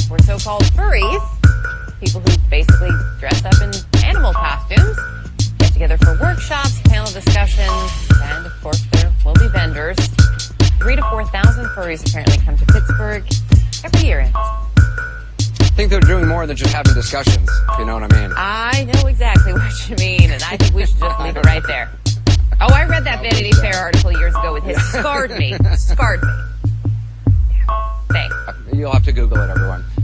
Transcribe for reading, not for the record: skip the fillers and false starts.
where so-called furries, people who basically dress up in animal costumes, get together for workshops, panel discussions, and, of course, there will be vendors. 3,000 to 4,000 furries apparently come to Pittsburgh every year. I think they're doing more than just having discussions, if you know what I mean. I know exactly what you mean, and I think we should just leave it right there. Oh, I read that Vanity Fair article years ago with his scarred me. Scarred me. Thanks. You'll have to Google it, everyone.